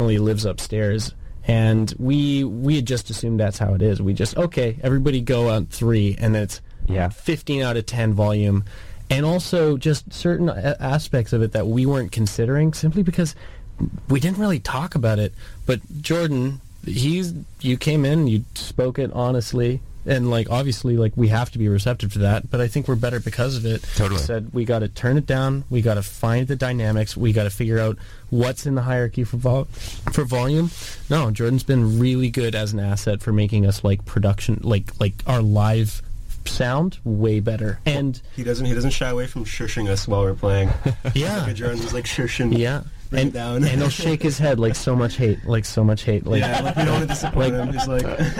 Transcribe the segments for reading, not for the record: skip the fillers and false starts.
lives upstairs, and we had just assumed that's how it is. We just, okay, everybody go on 3, and it's 15 out of 10 volume. And also just certain aspects of it that we weren't considering simply because we didn't really talk about it. But Jordan, you came in, you spoke it honestly, and obviously we have to be receptive to that, but I think we're better because of it. Totally. Said we got to turn it down, we got to find the dynamics, we got to figure out what's in the hierarchy for volume. No, Jordan's been really good as an asset for making us production, our live sound way better. And he doesn't shy away from shushing us while we're playing. Yeah. Jordan's shushing. Yeah. And down. And he'll shake his head so much hate. We don't want to disappoint him. He's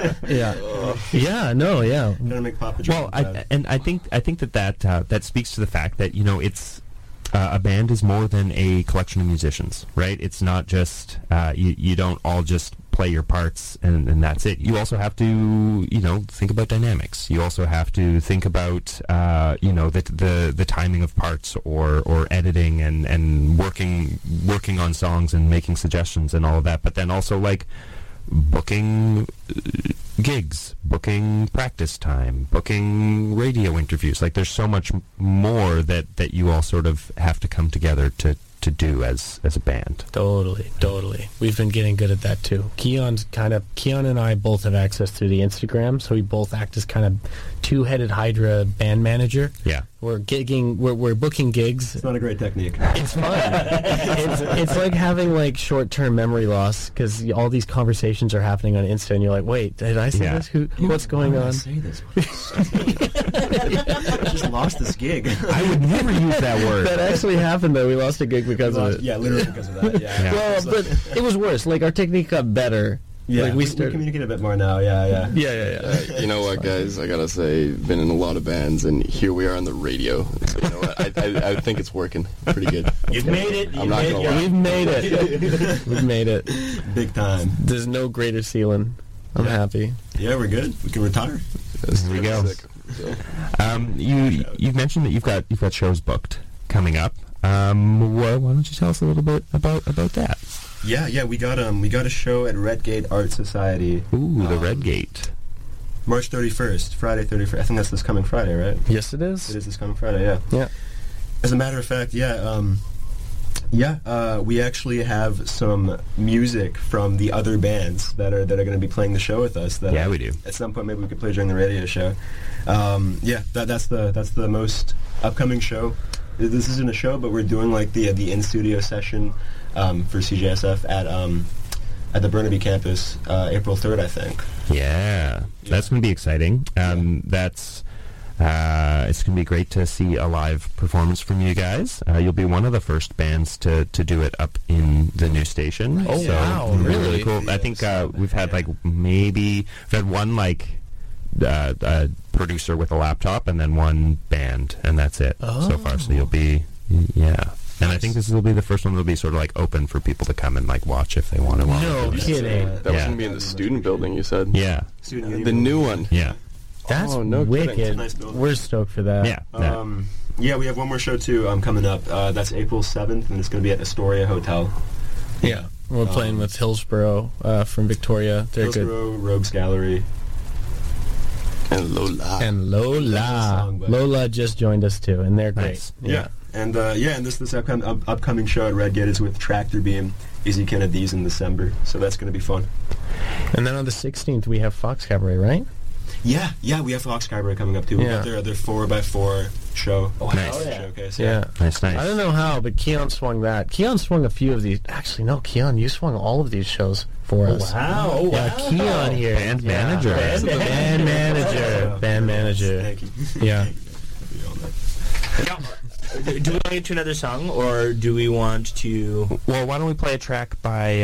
gonna make Papa John. Well, I think that speaks to the fact that it's a band is more than a collection of musicians, right? It's not just you don't all just play your parts and that's it. You also have to think about dynamics. You also have to think about the timing of parts or editing and working on songs and making suggestions and all of that. But then also booking gigs, booking practice time, booking radio interviews. There's so much more that you all sort of have to come together to do as a band. Totally. We've been getting good at that too. Keon and I both have access to the Instagram, so we both act as kind of two-headed Hydra band manager. Yeah. We're booking gigs. It's not a great technique. It's fun. it's like having short-term memory loss because all these conversations are happening on Insta, and you're like, wait, did I say this? What's going on? I say this. I just lost this gig. I would never use that word. That actually happened though. We lost a gig because of it. Yeah, literally because of that. Yeah. Well, but it was worse. Our technique got better. Yeah, we communicate a bit more now. Yeah. You know what, guys? I gotta say, been in a lot of bands, and here we are on the radio. So you know what? I think it's working pretty good. You've made it. I'm not gonna lie. We've made it. We've made it. Big time. There's no greater ceiling. I'm happy. Yeah, we're good. We can retire. There we go. Sick, so. You've mentioned that you've got shows booked coming up. Why don't you tell us a little bit about that? Yeah, we got a show at Redgate Art Society. Ooh, the Redgate. March 31st, Friday 31st. I think that's this coming Friday, right? Yes, it is. It is this coming Friday, yeah. Yeah. As a matter of fact, we actually have some music from the other bands that are going to be playing the show with us. That we do. At some point, maybe we could play during the radio show. That's the most upcoming show. This isn't a show, but we're doing the in-studio session for CJSF at the Burnaby campus April 3rd, I think. Yeah. That's going to be exciting. It's going to be great to see a live performance from you guys. You'll be one of the first bands to do it up in the new station. Oh, so wow. Really cool. I think we've had we've had one producer with a laptop and then one band, and that's it so far. So you'll be, And I think this will be the first one that'll be sort of open for people to come and watch if they want to. No kidding. That was going to be in the student building, you said? Yeah. The new one. Yeah. That's no wicked. kidding. Nice building. We're stoked for that. Yeah. We have one more show too coming up. That's April 7th, and it's going to be at Astoria Hotel. Yeah. We're playing with Hillsborough from Victoria. They're Hillsborough, Rogues Gallery. And Lola. And Lola. Lola just joined us too, and they're great. Nice. Yeah. And this upcoming show at Redgate is with Tractor Beam, Easy Kennedy's in December, so that's going to be fun. And then on the 16th we have Fox Cabaret, right? Yeah, we have Fox Cabaret coming up too. We got their 4x4 show. Oh, nice. Showcase. Yeah. Nice. I don't know how, but Keon swung that. Keon swung a few of these. Actually, no, Keon, you swung all of these shows for us. Wow. Yeah, Keon here. Band manager. Band manager. Band manager. Thank you. Yeah. Now, do we want to get to another song, or do we want to... Well, why don't we play a track by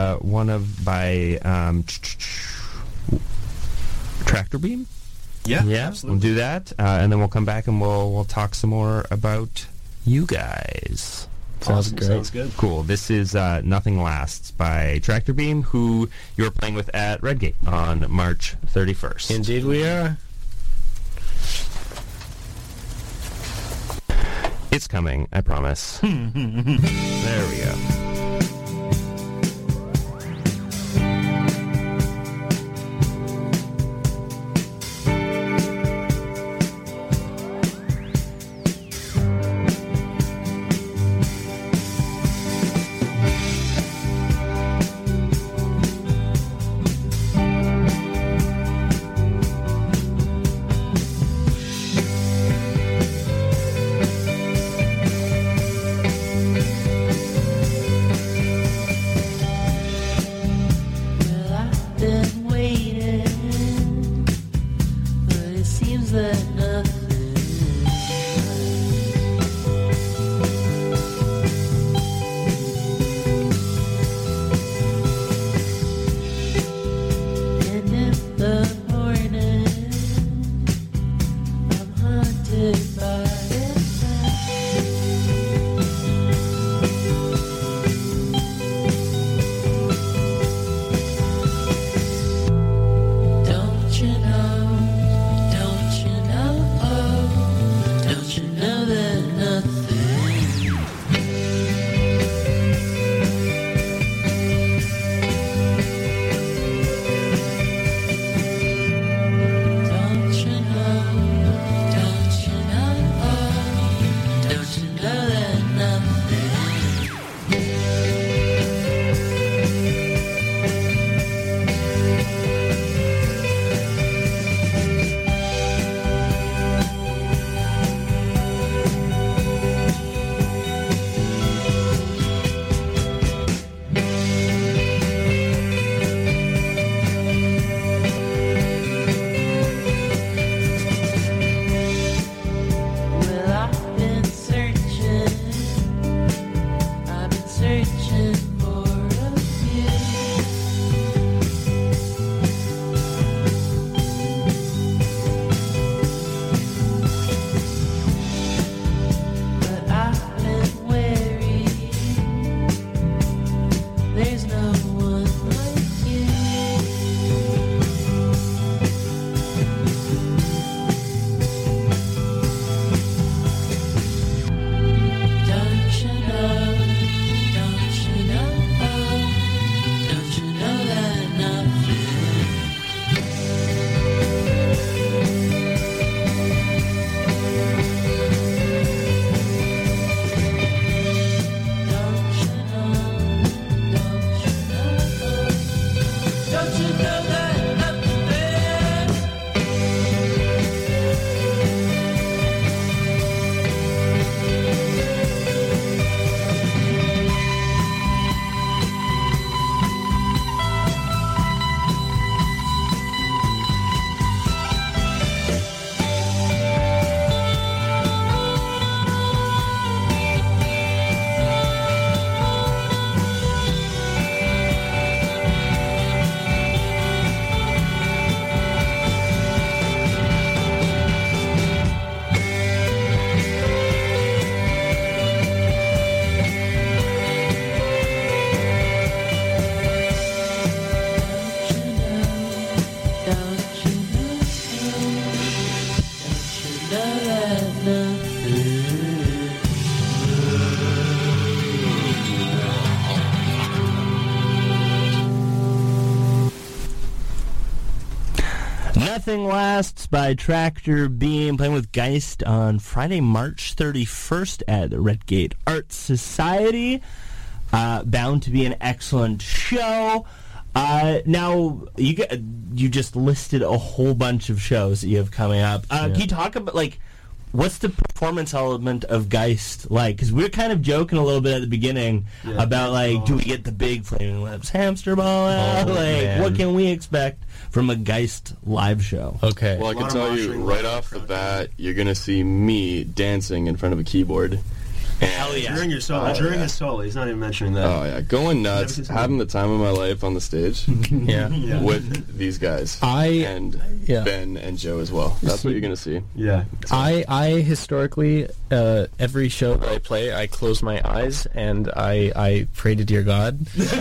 Tractor Beam? Yeah, Yeah, absolutely. we'll do that, and then we'll come back and we'll talk some more about you guys. Sounds Awesome. great. Sounds good. Cool. This is Nothing Lasts by Tractor Beam, who you're playing with at Redgate on March 31st. Indeed we are. It's coming, I promise. There we go. Nothing Lasts by Tractor Beam, playing with Geist on Friday, March 31st at the Redgate Art Society. Bound to be an excellent show. Now, you just listed a whole bunch of shows that you have coming up. Can you talk about, like, what's the performance element of Geist like? Because we were kind of joking a little bit at the beginning about, like, do we get the big Flaming Lips hamster ball out? What can we expect from a Geist live show? Okay. Well, I can tell you right off the bat, you're going to see me dancing in front of a keyboard. Hell yeah. During your solo. During his solo. He's not even mentioning that. Oh, yeah. Going nuts. Having the time of my life on the stage Yeah. with these guys. And Ben and Joe as well. That's what you're going to see. Yeah. I historically, every show that I play, I close my eyes and I pray to dear God.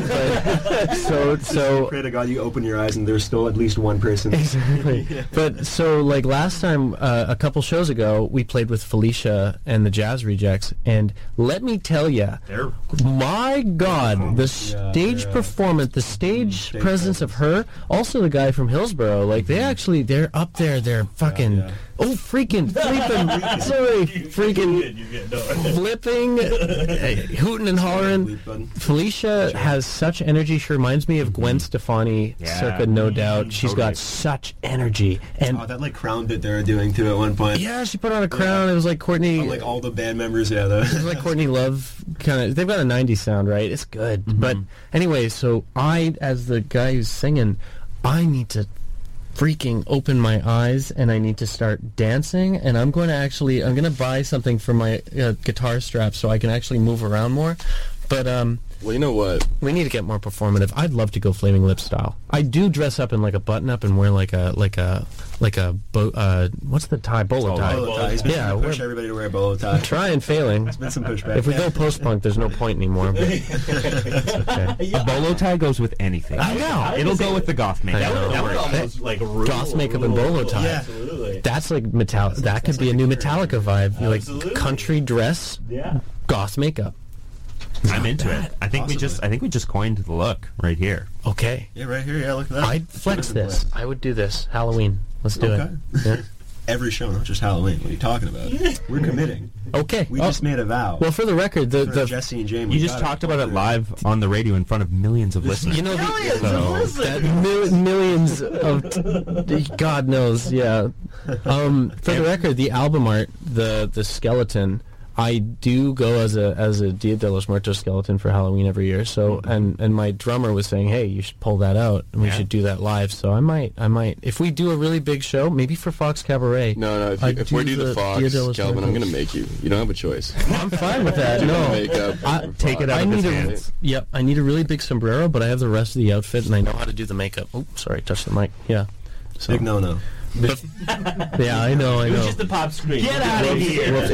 So pray to God you open your eyes and there's still at least one person. Exactly. But so, like, last time, a couple shows ago, we played with Felicia and the Jazz Rejects, and let me tell you, my God, the stage performance, the stage presence of her, also the guy from Hillsborough, like, they're up there, they're fucking, flipping, hooting and hollering. Felicia has such energy. She reminds me of Gwen Stefani, circa No Doubt. She's got such energy. And that, like, crown bit they were doing, too, at one point. Yeah, she put on a crown. It was like Courtney... like, all the band members, it was like Courtney Love, kind of... They've got a 90s sound, right? It's good. But anyway, so I, as the guy who's singing, I need to freaking open my eyes and I need to start dancing, and I'm going to buy something for my guitar strap so I can actually move around more. But well, you know what? We need to get more performative. I'd love to go Flaming Lips style. I do dress up in like a button up and wear like a what's the tie? Bolo tie. Bolo tie. He's been push everybody to wear a bolo tie. I'm trying, failing. There's been some pushback. If we go post punk, there's no point anymore. But it's okay. A bolo tie goes with anything. I know. It'll go with the goth makeup. That would almost like goth makeup and bolo tie. Yeah. Absolutely. That's like Metallica. That could be a new Metallica vibe. Absolutely. Like country dress, goth makeup. I'm into it. I think we just coined the look right here. Okay. Yeah, right here. Yeah, look at that. I'd flex this. I would do this. Halloween. Let's do it. Yeah. Every show, not just Halloween. What are you talking about? We're committing. Okay. We just made a vow. Well, for the record, the Jesse and Jamie. You just talked about it live on the radio in front of millions of listeners. You know, millions of God knows, yeah. For the record, the album art, the skeleton, I do go as a Dia de los Muertos skeleton for Halloween every year. So and my drummer was saying, hey, you should pull that out and we should do that live. So I might if we do a really big show, maybe for Fox Cabaret. No, if we do the Fox, Calvin, I'm going to make you. You don't have a choice. I'm fine with that. No, take it out of his hands. Yep, I need a really big sombrero, but I have the rest of the outfit and I know how to do the makeup. Oh, sorry, touch the mic. Yeah. So. Big no. Yeah, I know. It was just the pop screen. Get out of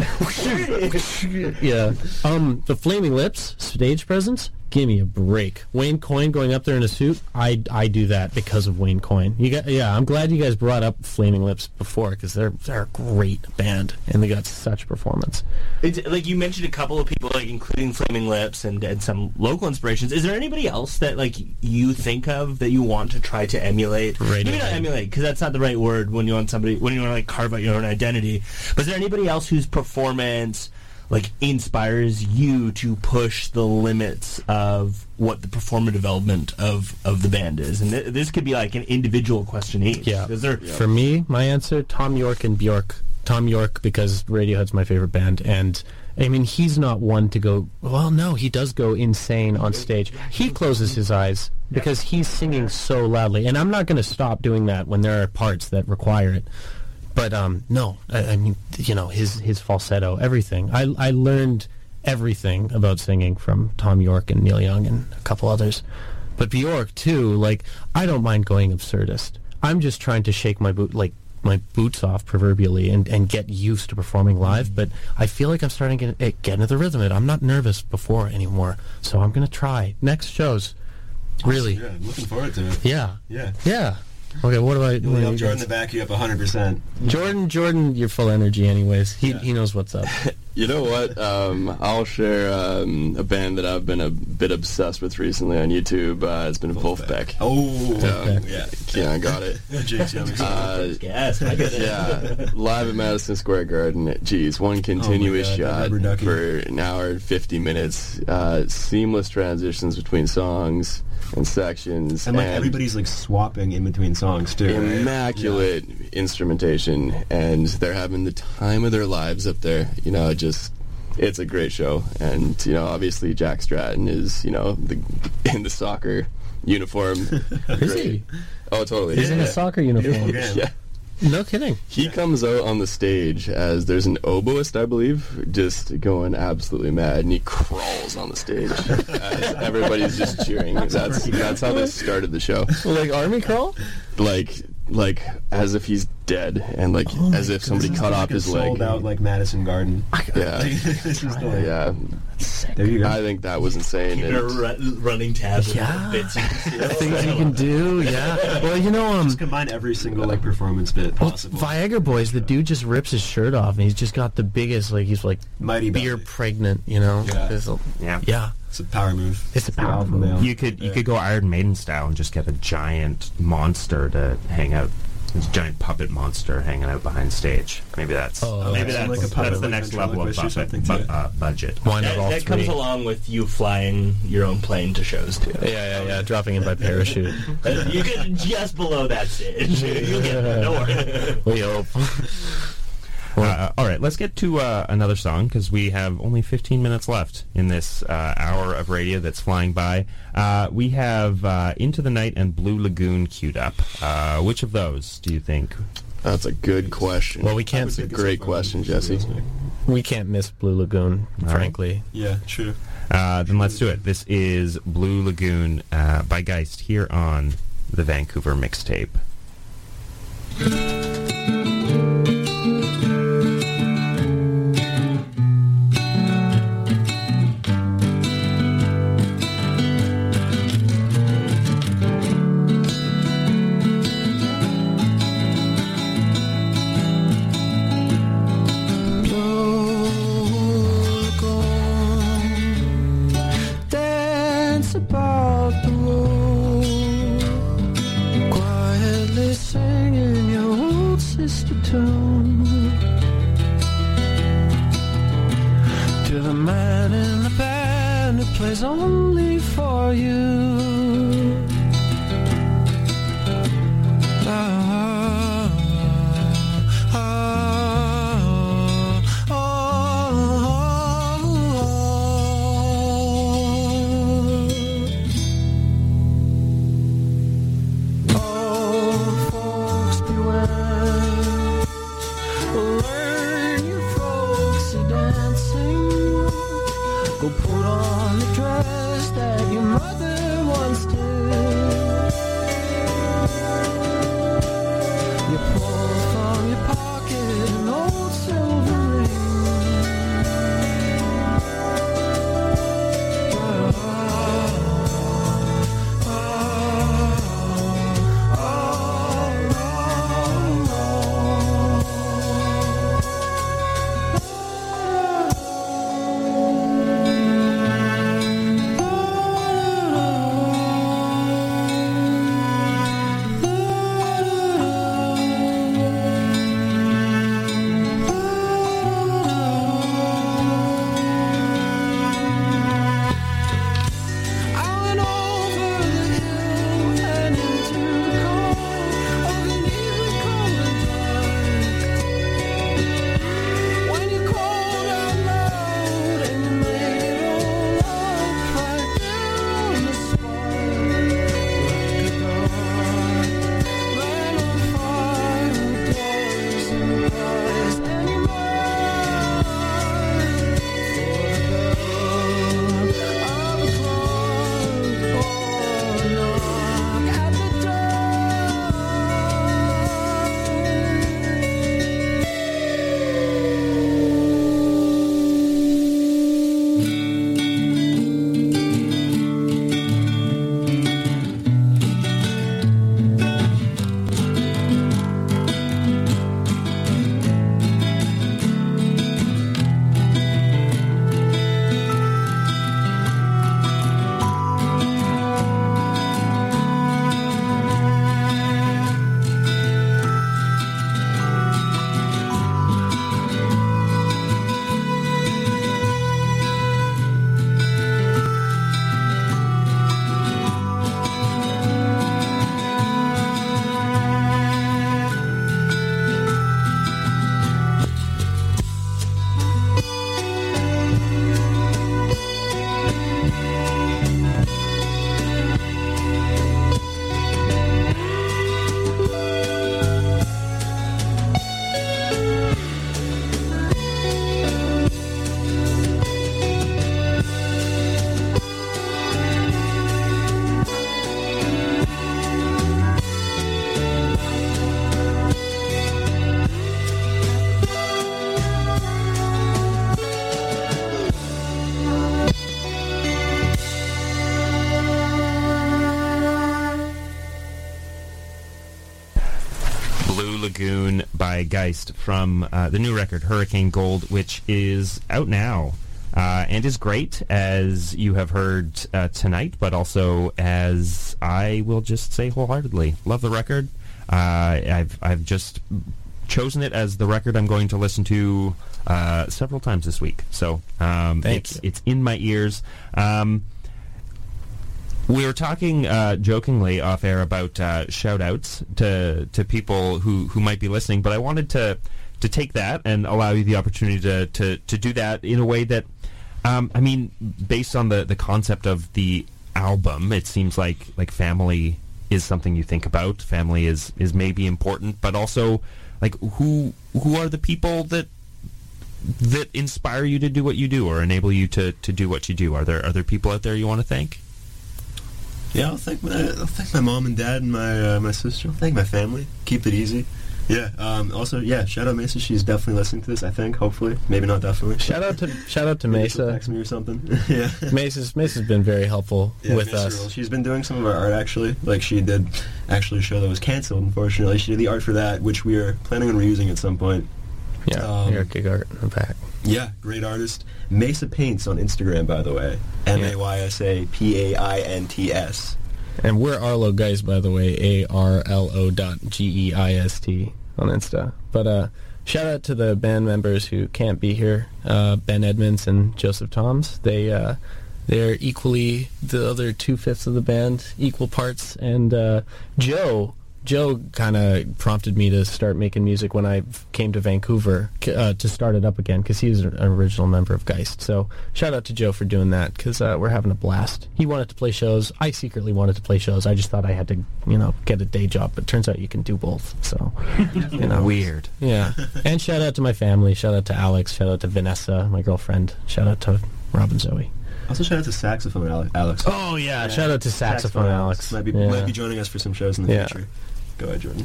here! Yeah. The Flaming Lips stage presence. Give me a break. Wayne Coyne going up there in a suit. I do that because of Wayne Coyne. I'm glad you guys brought up Flaming Lips before because they're a great band and they got such performance. It's like you mentioned a couple of people, like including Flaming Lips and some local inspirations. Is there anybody else that like you think of that you want to try to emulate? Maybe not emulate because that's not the right word when you want to like carve out your own identity. But is there anybody else whose performance like inspires you to push the limits of what the performative element of the band is? And this could be like an individual question each. Yeah. For me, my answer, Tom York and Bjork. Tom York because Radiohead's my favorite band, and I mean he's not one to go. Well, no, he does go insane on stage. He closes his eyes because he's singing so loudly, and I'm not going to stop doing that when there are parts that require it. But no, I mean, you know, his falsetto, everything. I learned everything about singing from Tom York and Neil Young and a couple others. But Bjork too. Like, I don't mind going absurdist. I'm just trying to shake my boots off proverbially and get used to performing live. But I feel like I'm starting to get into the rhythm of it. I'm not nervous before anymore, so I'm gonna try next shows. Really, yeah, I'm looking forward to it. Yeah. Okay, what about You'll you help Jordan guys? to back you up 100%. Jordan, you're full energy anyways. He knows what's up. You know what? I'll share a band that I've been a bit obsessed with recently on YouTube. It's been Wolfpack. Oh, Yeah, I got it. Jinx, yummy. Yes, I get it. Yeah, live at Madison Square Garden. Geez, one continuous God, shot rubber ducky. for an hour and 50 minutes. Seamless transitions between songs and sections. And like everybody's like swapping in between songs too. Right? Immaculate instrumentation, and they're having the time of their lives up there. You know, it's a great show. And you know, obviously Jack Stratton is in the soccer uniform. Is he? Oh, totally. He's in a soccer uniform. Yeah. No kidding. He comes out on the stage as there's an oboist, I believe, just going absolutely mad, and he crawls on the stage as everybody's just cheering. That's how they started the show. Like Army Crawl? Like as if he's dead, and like as if somebody cut off his leg. Sold out like Madison Garden. Yeah, This is the, yeah. There you go. I think that was insane. You're And running tabs. Yeah. Bits you can steal. Things you can do, yeah. Well, Just combine every single like performance bit possible. Viagra Boys, the dude just rips his shirt off, and he's just got the biggest, like, he's like Mighty beer Belly. pregnant, you know? Yeah. Yeah. It's a power move. It's a power alpha move. male. You could go Iron Maiden style and just get a giant monster to hang out. This giant puppet monster hanging out behind stage. Maybe that's Like a puppet, the like next level of ventriloquist or something, budget. Why not all That three? comes along with you flying your own plane to shows too. Yeah, dropping in by parachute. You get just below that stage. You'll get there. Don't worry. We hope. All right, let's get to another song because we have only 15 minutes left in this hour of radio that's flying by. We have Into the Night and Blue Lagoon queued up. Which of those do you think? that's a good question. Well, we can't. That's a great question, Jesse. We can't miss Blue Lagoon, frankly. Yeah, true. Then let's do it. This is Blue Lagoon by Geist here on the Vancouver Mixtape. Dance about the room, quietly singing your Blue Lagoon by Geist from the new record, Hurricane Gold, which is out now and is great, as you have heard tonight, but also as I will just say wholeheartedly. Love the record. I've just chosen it as the record I'm going to listen to several times this week. So it's in my ears. We were talking jokingly off air about shout-outs to people who might be listening, but I wanted to take that and allow you the opportunity to do that in a way that, based on the concept of the album, it seems like family is something you think about. Family is maybe important, but also like who are the people that inspire you to do what you do or enable you to do what you do? Are there people out there you want to thank? Yeah, I'll thank my mom and dad and my sister. I'll thank my family. Keep it easy. Yeah. Also, shout out Mesa. She's definitely listening to this. I think. Hopefully, maybe not definitely. Shout out to Mesa. Text me or something. Yeah. Mesa's been very helpful with Mesa us. She's been doing some of our art actually. Like she did actually a show that was canceled. Unfortunately, she did the art for that, which we are planning on reusing at some point. Yeah. Eric Art in the back. Yeah, great artist. Mesa Paints on Instagram, by the way. MAYSA PAINTS. And we're Arlo Geist, by the way, ARLO.GEIST on Insta. But shout out to the band members who can't be here, Ben Edmonds and Joseph Toms. They're equally the other 2/5 of the band, equal parts. And Joe kind of prompted me to start making music when I came to Vancouver to start it up again, because he was an original member of Geist. So shout out to Joe for doing that, because we're having a blast. He wanted to play shows. I secretly wanted to play shows. I just thought I had to, get a day job. But it turns out you can do both. So, Weird. Yeah. And shout out to my family. Shout out to Alex. Shout out to Vanessa, my girlfriend. Shout out to Rob and Zoe. Also, shout out to Saxophone Alex. Oh, yeah. Shout out to Saxophone Alex. Might be joining us for some shows in the future. Go ahead, Jordan.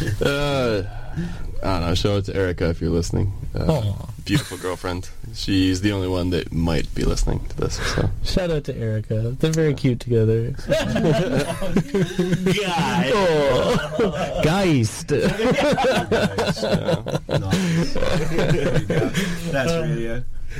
I don't know. Shout out to Erica if you're listening. Beautiful girlfriend. She's the only one that might be listening to this. So. Shout out to Erica. They're very cute together. Geist. That's radio.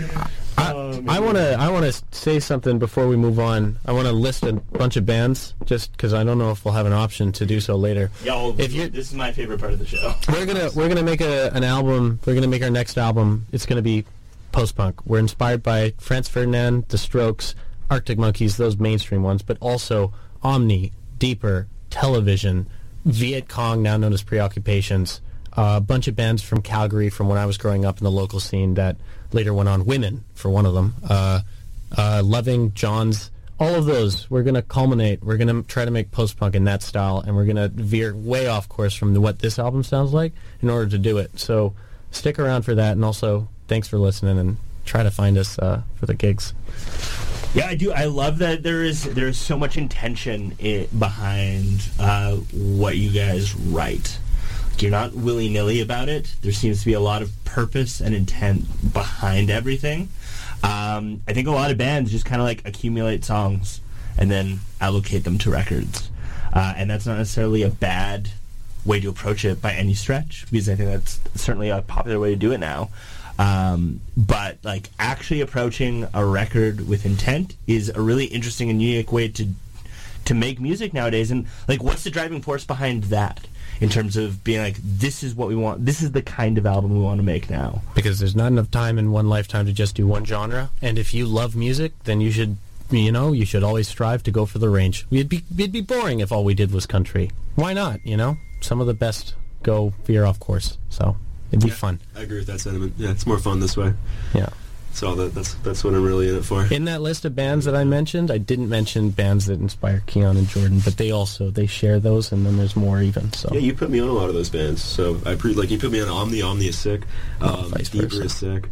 I want to say something before we move on. I want to list a bunch of bands, just because I don't know if we'll have an option to do so later. Yeah, this is my favorite part of the show. We're gonna make an album. We're gonna make our next album. It's gonna be post-punk. We're inspired by Franz Ferdinand, The Strokes, Arctic Monkeys, those mainstream ones, but also Omni, Deeper, Television, Viet Cong, now known as Preoccupations, a bunch of bands from Calgary from when I was growing up in the local scene that later went on. Women, for one of them. Loving, Johns, all of those. We're going to culminate. We're going to try to make post-punk in that style, and we're going to veer way off course from what this album sounds like in order to do it. So stick around for that, and also thanks for listening, and try to find us for the gigs. Yeah, I do. I love that there is so much intention behind what you guys write. You're not willy-nilly about it. There seems to be a lot of purpose and intent behind everything. I think a lot of bands just kind of accumulate songs and then allocate them to records. And that's not necessarily a bad way to approach it by any stretch, because I think that's certainly a popular way to do it now. But actually approaching a record with intent is a really interesting and unique way to make music nowadays. And what's the driving force behind that? In terms of being this is what we want, this is the kind of album we want to make now. Because there's not enough time in one lifetime to just do one genre, and if you love music, then you should always strive to go for the range. It'd be boring if all we did was country. Why not, Some of the best go veer off course, so it'd be fun. I agree with that sentiment. Yeah, it's more fun this way. Yeah. So that's what I'm really in it for. In that list of bands that I mentioned, I didn't mention bands that inspire Keon and Jordan, but they share those, and then there's more even. So yeah, you put me on a lot of those bands. So you put me on Omni. Omni is sick. Deeper is sick.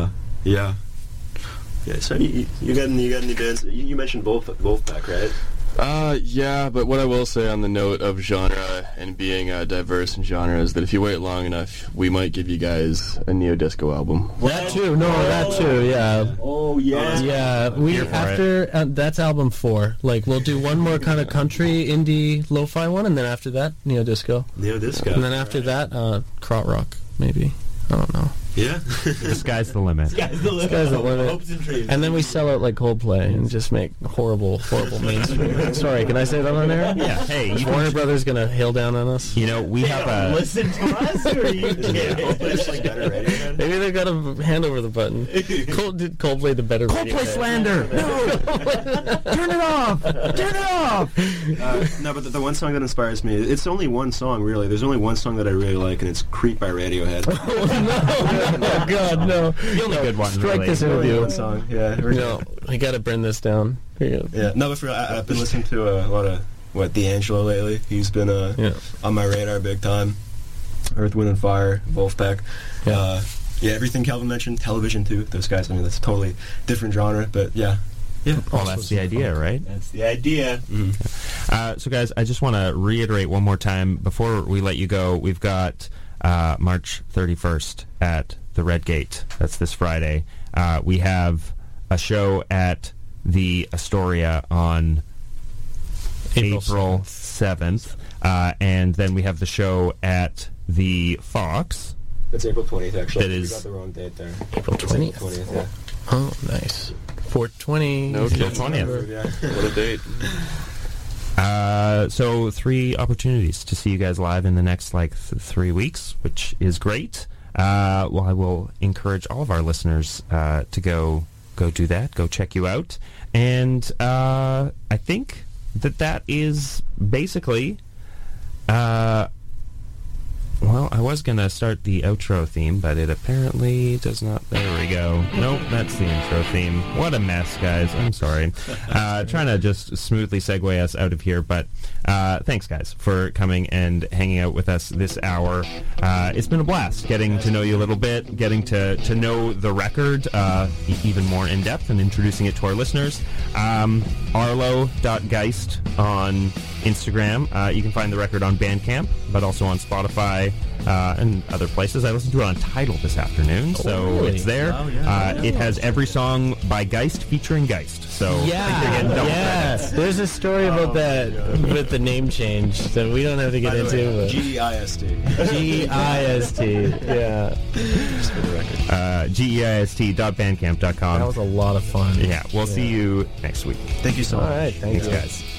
Yeah. So you got any bands? You mentioned Wolfpack, right? Yeah, but what I will say on the note of genre and being diverse in genre is that if you wait long enough, we might give you guys a neo-disco album. That too, yeah. Oh, yeah. Yeah, we after that's album 4. Like we'll do one more kind of country, indie, lo-fi one, and then after that, neo-disco. Neo-disco. And then after that, krautrock, maybe. I don't know. Yeah. The sky's the limit. Sky's the limit. Hopes and dreams. And then we sell out like Coldplay and just make horrible mainstream. Sorry, can I say that on air? Yeah. Hey, Is Warner Brothers gonna hail down on us? You know, we have a... Listen to us, or are you It's like better radio. Maybe they've got a hand over the button. Did Coldplay the better radio? Coldplay slander! No! Turn it off! Turn it off! No, but the one song that inspires me, it's only one song, really. There's only one song that I really like, and it's Creep by Radiohead. Oh God, no! The only good one, Strike really. this interview. One song, yeah. No, I gotta burn this down. Yeah, no, but I've been listening to a lot of D'Angelo lately. He's been on my radar big time. Earth, Wind and Fire, Wolfpack. Yeah, everything Calvin mentioned, television too. Those guys, I mean, that's a totally different genre, but yeah. Well, that's the idea, right? That's the idea. Mm-hmm. So, guys, I just want to reiterate one more time before we let you go. We've got March 31st at the Red Gate. That's this Friday. We have a show at the Astoria on April 7th. And then we have the show at the Fox. That's April 20th, actually. That is... We got the wrong date there. April 20th? 20th, yeah. Oh, nice. 420. No, April 20th. Yeah. What a date. So 3 opportunities to see you guys live in the next 3 weeks, which is great. Well, I will encourage all of our listeners to go do that. Go check you out. And I think that is basically... well, I was going to start the outro theme, but it apparently does not... There we go. Nope, that's the intro theme. What a mess, guys. I'm sorry. Trying to just smoothly segue us out of here, but thanks, guys, for coming and hanging out with us this hour. It's been a blast getting to know you a little bit, getting to know the record even more in depth and introducing it to our listeners. Arlo.geist on Instagram. You can find the record on Bandcamp, but also on Spotify and other places. I listened to it on Tidal this afternoon, so really? it's there. It has every song by Geist featuring Geist. So I think you're getting double credits. There's a story about that with the name change that we don't have to get into. GEIST. GEIST, yeah. Just for the record. GEIST.bandcamp.com. That was a lot of fun. Yeah, we'll see you next week. Thank you so much. All right, thanks, Thanks, guys.